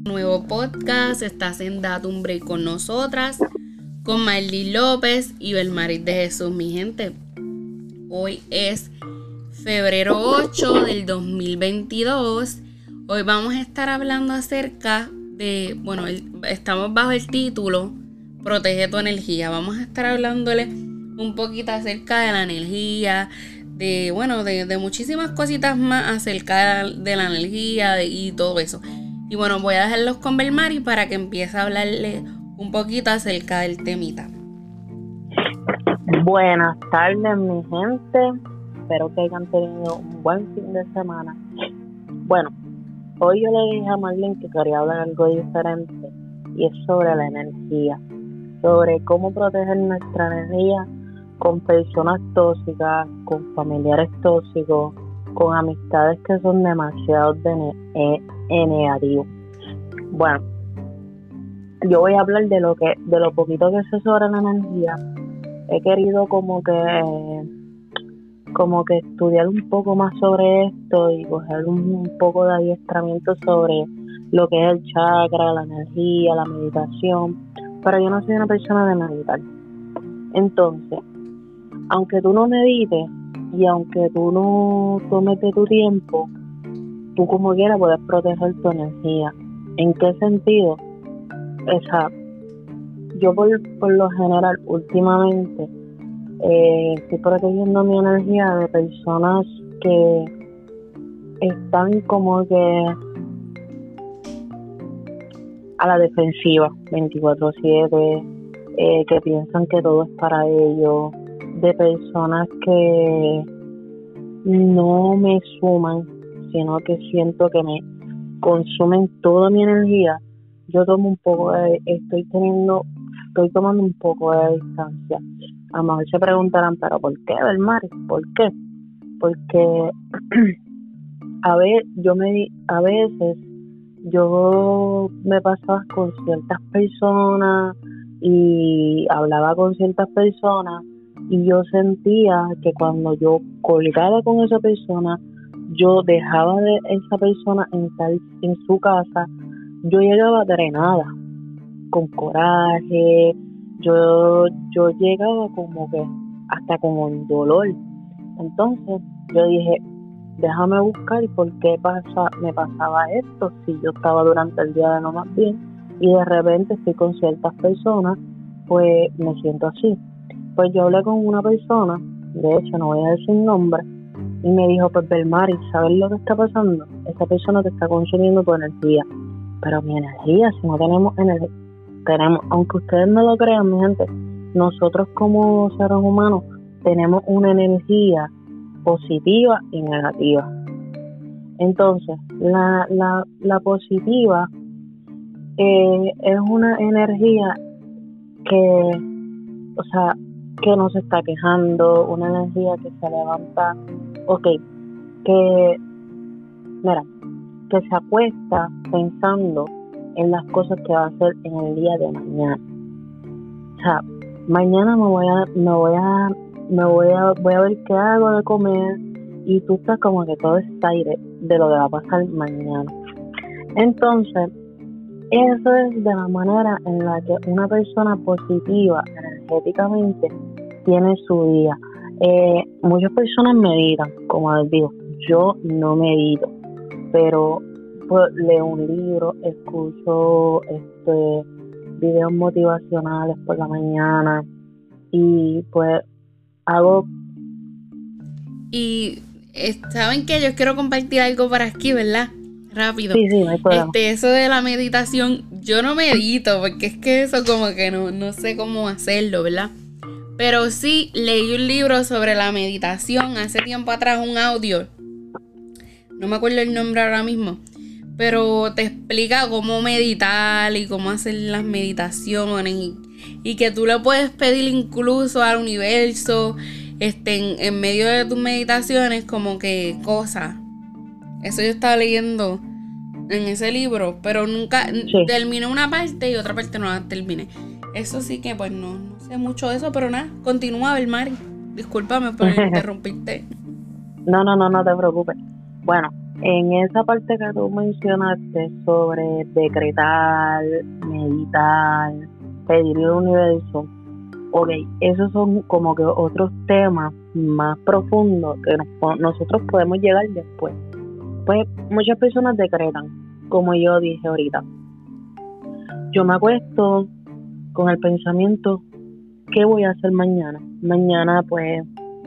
Nuevo podcast, estás en Date un Break con nosotras, con Marley López y Belmaris de Jesús, mi gente. Hoy es febrero 8 del 2022. Hoy vamos a estar hablando acerca de, estamos bajo el título Protege tu energía. Vamos a estar hablándole un poquito acerca de la energía, de muchísimas cositas más acerca de la energía y todo eso. Y bueno, voy a dejarlos con Belmari para que empiece a hablarle un poquito acerca del temita. Buenas tardes, mi gente. Espero que hayan tenido un buen fin de semana. Bueno, hoy yo le dije a Marlene que quería hablar algo diferente y es sobre la energía, sobre cómo proteger nuestra energía con personas tóxicas, con familiares tóxicos, con amistades que son demasiado negativos. Bueno, yo voy a hablar de lo poquito que sé sobre la energía. He querido como que estudiar un poco más sobre esto y coger un poco de adiestramiento sobre lo que es el chakra, la energía, la meditación, pero yo no soy una persona de meditar. Entonces, aunque tú no medites y aunque tú no tomes de tu tiempo, tú como quieras puedes proteger tu energía. ¿En qué sentido? Yo por lo general últimamente estoy protegiendo mi energía de personas que están como que a la defensiva 24/7, que piensan que todo es para ellos, de personas que no me suman, sino que siento que me consumen toda mi energía. Yo estoy tomando un poco de distancia. A lo mejor se preguntarán, pero ¿por qué, Belmari? ¿Por qué? Porque a veces yo me pasaba con ciertas personas y hablaba con ciertas personas y yo sentía que cuando yo colgaba con esa persona, yo dejaba de esa persona estar en su casa, yo llegaba drenada, con coraje, yo llegaba como que hasta como en dolor. Entonces yo dije, déjame buscar por qué me pasaba esto, si yo estaba durante el día de lo más bien y de repente estoy con ciertas personas, pues me siento así. Pues yo hablé con una persona, de hecho no voy a decir nombre, y me dijo, pues Belmari, ¿sabes lo que está pasando? Esa persona te está consumiendo tu energía. Pero mi energía, si no tenemos energía, aunque ustedes no lo crean, mi gente, nosotros como seres humanos tenemos una energía positiva y negativa. Entonces, la positiva es una energía que no se está quejando, una energía que se levanta, que se acuesta pensando en las cosas que va a hacer en el día de mañana. O sea, mañana voy a ver qué hago de comer y tú estás como que todo está aire de lo que va a pasar mañana. Entonces, eso es de la manera en la que una persona positiva energéticamente tiene su día. Muchas personas meditan, como les digo, yo no medito, pero pues, leo un libro, escucho videos motivacionales por la mañana y pues hago. Y saben que yo quiero compartir algo para aquí, ¿verdad? Rápido. Sí, no hay problema. Eso de la meditación, yo no medito porque es que eso como que no sé cómo hacerlo, ¿verdad? Pero sí leí un libro sobre la meditación hace tiempo atrás, un audio. No me acuerdo el nombre ahora mismo, pero te explica cómo meditar y cómo hacer las meditaciones y que tú le puedes pedir incluso al universo en medio de tus meditaciones como que cosas. Eso yo estaba leyendo en ese libro, pero nunca terminé una parte y otra parte no la terminé. Eso sí que pues no sé mucho de eso, pero nada, continúa, Belmari. Discúlpame por interrumpirte. No te preocupes. Bueno, En esa parte que tú mencionaste sobre decretar, meditar, pedirle al universo, ok, esos son como que otros temas más profundos que nosotros podemos llegar después. Pues muchas personas decretan, como yo dije ahorita. Yo me acuesto con el pensamiento, ¿qué voy a hacer mañana? Mañana pues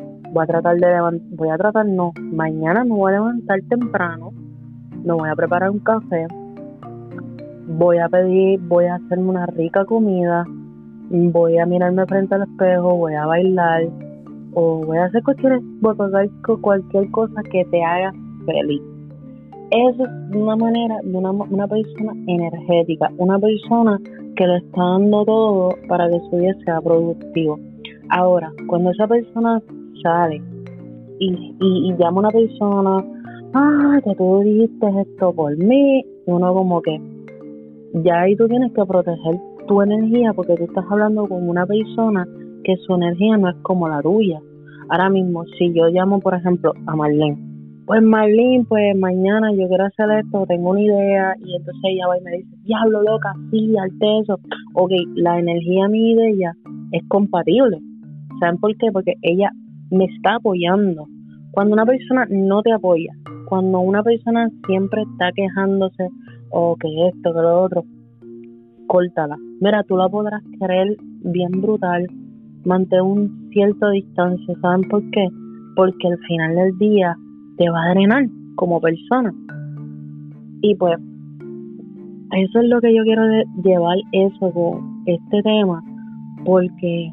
mañana me voy a levantar temprano, me voy a preparar un café, voy a hacerme una rica comida, voy a mirarme frente al espejo, voy a bailar, o voy a hacer cualquier cosa que te haga feliz. Eso es una manera de una persona energética, una persona que le está dando todo para que su día sea productivo. Ahora, cuando esa persona sale y llama a una persona, que tú dijiste esto por mí, uno como que ya ahí tú tienes que proteger tu energía, porque tú estás hablando con una persona que su energía no es como la tuya. Ahora mismo, si yo llamo, por ejemplo, a Marlene, pues Marlene, pues mañana yo quiero hacer esto, tengo una idea, y entonces ella va y me dice, diablo loca, sí, hazte eso. Ok, la energía mía y de ella es compatible. ¿Saben por qué? Porque ella me está apoyando. Cuando una persona no te apoya, cuando una persona siempre está quejándose, o que esto, que lo otro, córtala. Mira, tú la podrás querer bien brutal, mantén un cierto distancia. ¿Saben por qué? Porque al final del día te va a drenar como persona. Y pues eso es lo que yo quiero llevar eso con este tema, porque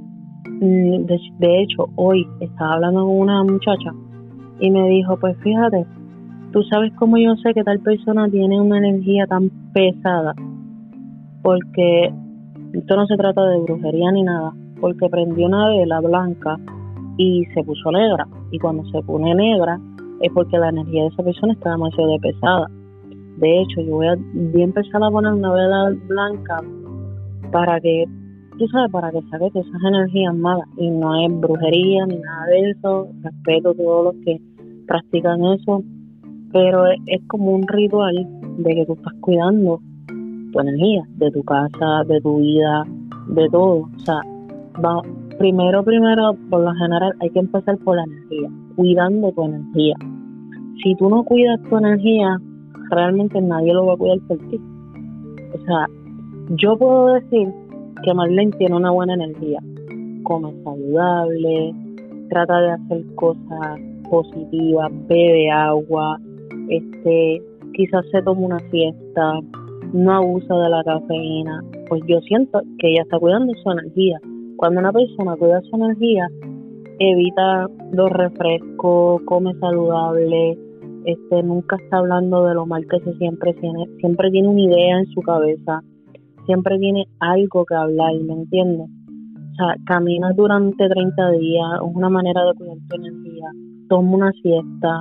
de hecho hoy estaba hablando con una muchacha y me dijo, pues fíjate, tú sabes cómo yo sé que tal persona tiene una energía tan pesada, porque esto no se trata de brujería ni nada, porque prendió una vela blanca y se puso negra, y cuando se pone negra es porque la energía de esa persona está demasiado pesada. De hecho, yo voy a empezar a poner una vela blanca para que, tú sabes, para que saques esas energías malas, y no es brujería ni nada de eso. Respeto a todos los que practican eso, pero es como un ritual de que tú estás cuidando tu energía, de tu casa, de tu vida, de todo. O sea, primero, por lo general hay que empezar por la energía, cuidando tu energía. Si tú no cuidas tu energía, realmente nadie lo va a cuidar por ti. O sea, yo puedo decir que Marlene tiene una buena energía, come saludable, trata de hacer cosas positivas, bebe agua, quizás se toma una siesta, no abusa de la cafeína. Pues yo siento que ella está cuidando su energía. Cuando una persona cuida su energía, evita los refrescos, come saludable, nunca está hablando de lo mal que siempre tiene una idea en su cabeza, siempre tiene algo que hablar, ¿me entiendes? O sea, camina durante 30 días, es una manera de cuidar tu energía, toma una siesta,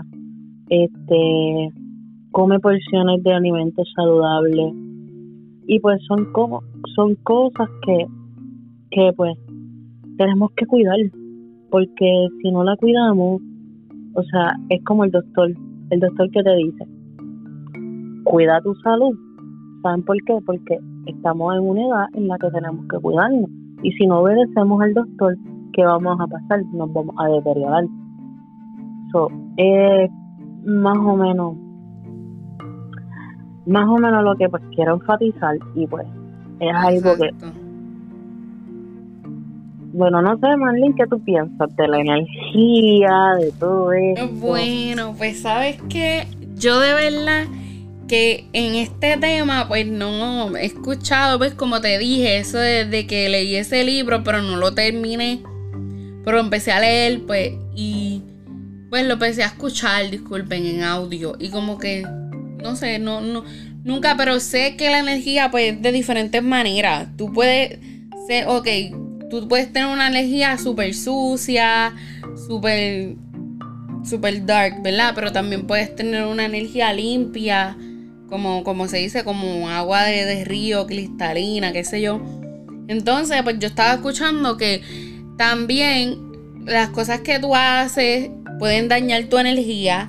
come porciones de alimentos saludables, y pues son cosas que pues tenemos que cuidar, porque si no la cuidamos, o sea, es como el doctor que te dice, cuida tu salud. ¿Saben por qué? Porque estamos en una edad en la que tenemos que cuidarnos, y si no obedecemos al doctor, ¿qué vamos a pasar? Nos vamos a deteriorar. Más o menos lo que pues quiero enfatizar, y pues es algo que, bueno, no sé, Marlene, ¿qué tú piensas de la energía, de todo esto? Bueno, pues sabes que yo de verdad que en este tema pues no he escuchado, pues como te dije, eso de que leí ese libro pero no lo terminé, pero empecé a leer pues, y pues lo empecé a escuchar, disculpen, en audio, y como que no sé, nunca, pero sé que la energía pues de diferentes maneras. Tú puedes ser, tú puedes tener una energía súper sucia, súper dark, ¿verdad? Pero también puedes tener una energía limpia, como se dice, como agua de río, cristalina, qué sé yo. Entonces, pues yo estaba escuchando que también las cosas que tú haces pueden dañar tu energía.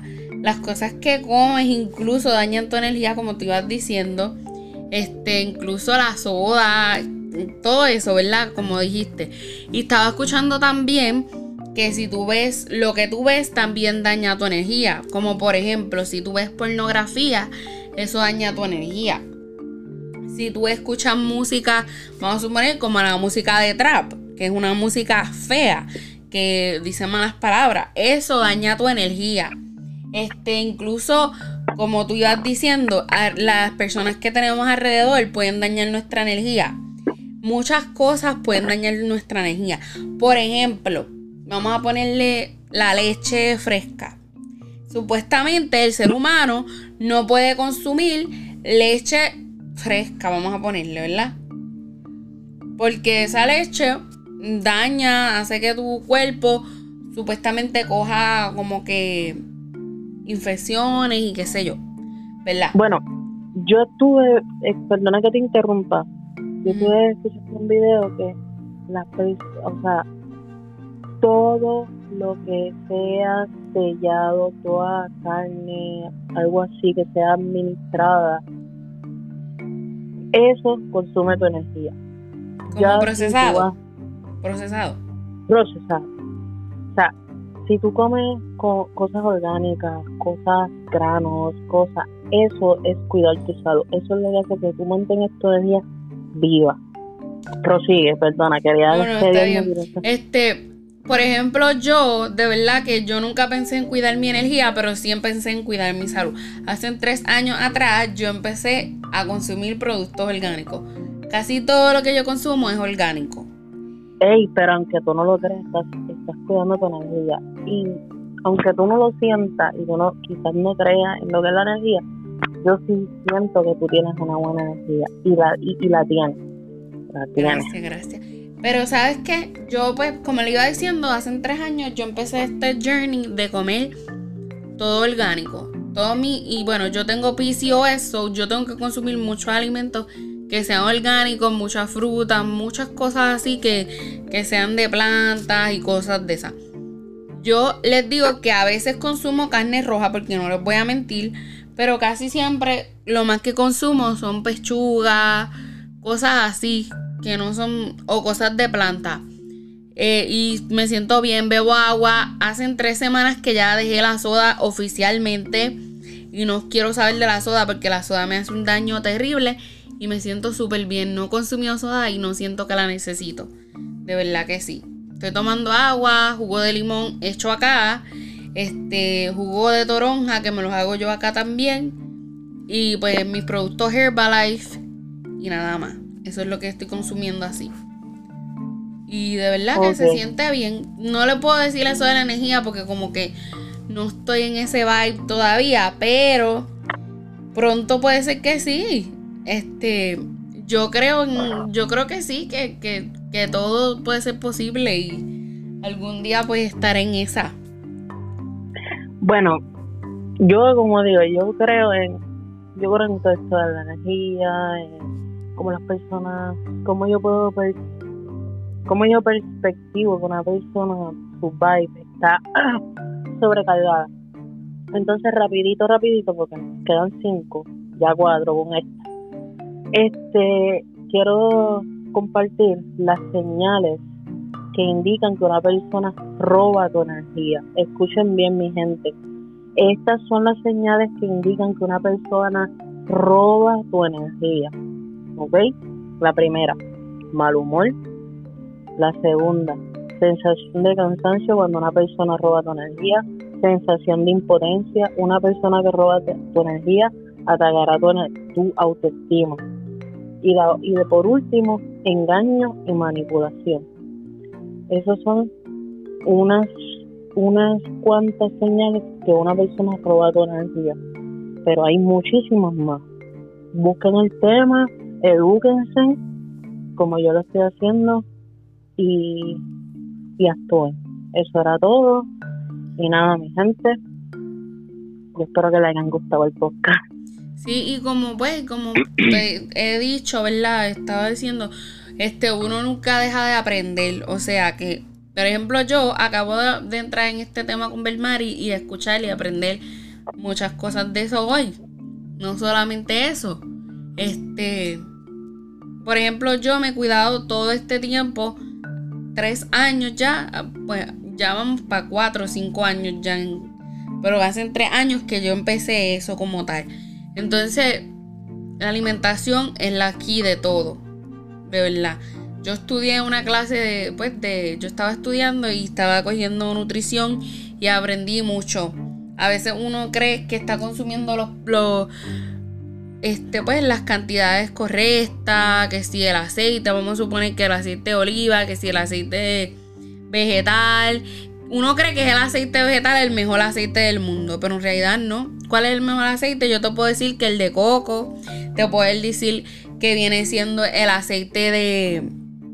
las cosas que comes incluso dañan tu energía, como te ibas diciendo. Incluso la soda, todo eso, ¿verdad? Como dijiste. Y estaba escuchando también que si tú ves, lo que tú ves también daña tu energía. Como por ejemplo, si tú ves pornografía, eso daña tu energía. Si tú escuchas música, vamos a suponer como la música de trap, que es una música fea, que dice malas palabras, eso daña tu energía. Incluso, como tú ibas diciendo, las personas que tenemos alrededor pueden dañar nuestra energía. Muchas cosas pueden dañar nuestra energía. Por ejemplo, vamos a ponerle la leche fresca. Supuestamente el ser humano no puede consumir leche fresca, vamos a ponerle, ¿verdad? Porque esa leche daña, hace que tu cuerpo supuestamente coja como que infecciones y qué sé yo, ¿verdad? Bueno, yo tuve, perdona que te interrumpa, yo tuve escuchando un video que todo lo que sea sellado, toda carne, algo así que sea administrada, eso consume tu energía. Como ya procesado. Procesado. O sea, si tú comes cosas orgánicas, cosas granos, eso es cuidar tu salud. Eso es lo que hace que tú mantengas tu energía viva. Prosigue, perdona, quería decir. Por ejemplo, yo, de verdad que yo nunca pensé en cuidar mi energía, pero sí pensé en cuidar mi salud. Hace 3 años atrás yo empecé a consumir productos orgánicos. Casi todo lo que yo consumo es orgánico. Pero aunque tú no lo creas, estás cuidando tu energía. Y aunque tú no lo sientas y tú quizás no creas en lo que es la energía, yo sí siento que tú tienes una buena energía y la tienes. Gracias. Pero ¿sabes qué? Yo pues, como le iba diciendo, hace 3 años yo empecé este journey de comer todo orgánico. Y bueno, yo tengo PCOS, so yo tengo que consumir muchos alimentos que sean orgánicos, muchas frutas, muchas cosas así que sean de plantas y cosas de esas. Yo les digo que a veces consumo carne roja porque no les voy a mentir, pero casi siempre lo más que consumo son pechugas, cosas así que no son, o cosas de planta. Y me siento bien, bebo agua. Hace 3 semanas que ya dejé la soda oficialmente y no quiero saber de la soda porque la soda me hace un daño terrible y me siento súper bien. No he consumido soda y no siento que la necesito. De verdad que sí. Estoy tomando agua, jugo de limón hecho acá, jugo de toronja que me los hago yo acá también, y pues mis productos Herbalife y nada más. Eso es lo que estoy consumiendo así. Y de verdad que se siente bien. No le puedo decir eso de la energía porque como que no estoy en ese vibe todavía, pero pronto puede ser que sí. Yo creo que sí, que todo puede ser posible y algún día pues estaré en esa. Bueno, yo como digo, yo creo en todo esto de la energía, en cómo las personas, cómo yo perspectivo que una persona, su vibe está sobrecargada. Entonces rapidito, porque nos quedan 5, ya 4 con esta. Quiero compartir las señales que indican que una persona roba tu energía. Escuchen bien, mi gente. Estas son las señales que indican que una persona roba tu energía. ¿Ok? La primera, mal humor. La segunda, sensación de cansancio cuando una persona roba tu energía. Sensación de impotencia. Una persona que roba tu energía atacará tu autoestima. Y por último, engaño y manipulación. Esas son unas cuantas señales que una persona roba tu energía. Pero hay muchísimas más. Busquen el tema, edúquense, como yo lo estoy haciendo, y actúen. Eso era todo. Y nada, mi gente, yo espero que les hayan gustado el podcast. Sí, y como te he dicho, ¿verdad? Estaba diciendo, uno nunca deja de aprender. O sea que, por ejemplo, yo acabo de entrar en este tema con Belmari y escuchar y aprender muchas cosas de eso hoy. No solamente eso. Por ejemplo, yo me he cuidado todo este tiempo, 3 años ya, pues ya vamos para 4 o 5 años ya, pero hacen 3 años que yo empecé eso como tal. Entonces, la alimentación es la key de todo, de verdad. Yo estudié una clase yo estaba estudiando y estaba cogiendo nutrición y aprendí mucho. A veces uno cree que está consumiendo las cantidades correctas, que si el aceite, vamos a suponer que el aceite de oliva, que si el aceite vegetal. Uno cree que es el aceite vegetal el mejor aceite del mundo, pero en realidad no. ¿Cuál es el mejor aceite? Yo te puedo decir que el de coco, te puedo decir que viene siendo el aceite de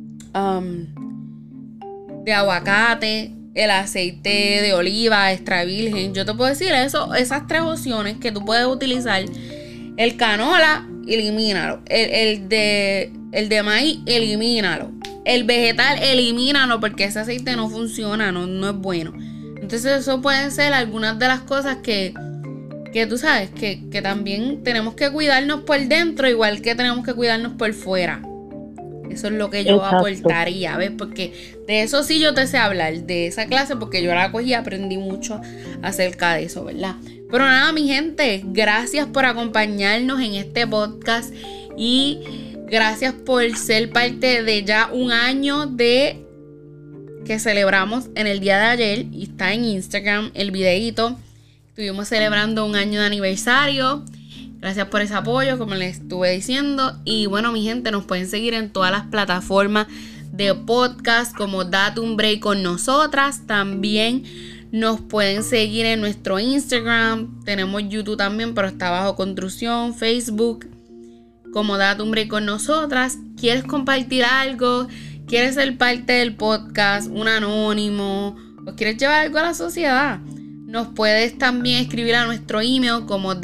aguacate, el aceite de oliva extra virgen. Yo te puedo decir esas 3 opciones que tú puedes utilizar. El canola, elimínalo. El de maíz, elimínalo. El vegetal, elimínalo, porque ese aceite no funciona, no es bueno. Entonces eso pueden ser algunas de las cosas que tú sabes que también tenemos que cuidarnos por dentro, igual que tenemos que cuidarnos por fuera. Eso es lo que yo aportaría, ¿ves? Porque de eso sí yo te sé hablar, de esa clase, porque yo la cogí y aprendí mucho acerca de eso, ¿verdad? Pero nada, mi gente, gracias por acompañarnos en este podcast y gracias por ser parte de ya un año de que celebramos en el día de ayer, y está en Instagram el videíto. Estuvimos celebrando un año de aniversario. Gracias por ese apoyo, como les estuve diciendo. Y bueno, mi gente, nos pueden seguir en todas las plataformas de podcast como Date un Break con Nosotras. También nos pueden seguir en nuestro Instagram. Tenemos YouTube también, pero está bajo construcción. Facebook como Date un Break con Nosotras. ¿Quieres compartir algo? ¿Quieres ser parte del podcast? ¿Un anónimo? ¿O quieres llevar algo a la sociedad? Nos puedes también escribir a nuestro email como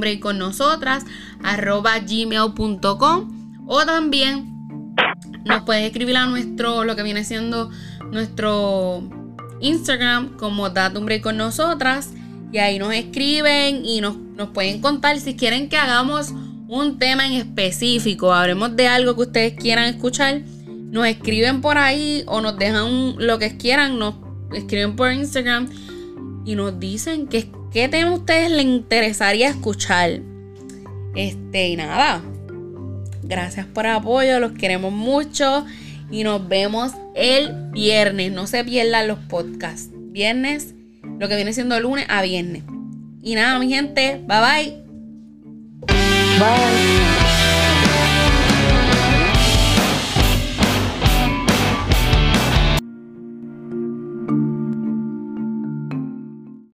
dateunbreakconnosotras@gmail.com, o también nos puedes escribir a lo que viene siendo nuestro Instagram como Date un Break con Nosotras, y ahí nos escriben y nos pueden contar si quieren que hagamos un tema en específico, hablemos de algo que ustedes quieran escuchar. Nos escriben por ahí o nos dejan lo que quieran, nos escriben por Instagram y nos dicen qué tema a ustedes les interesaría escuchar. Y nada, gracias por el apoyo, los queremos mucho y nos vemos el viernes. No se pierdan los podcasts. Viernes, lo que viene siendo lunes a viernes. Y nada, mi gente, bye bye. Bye.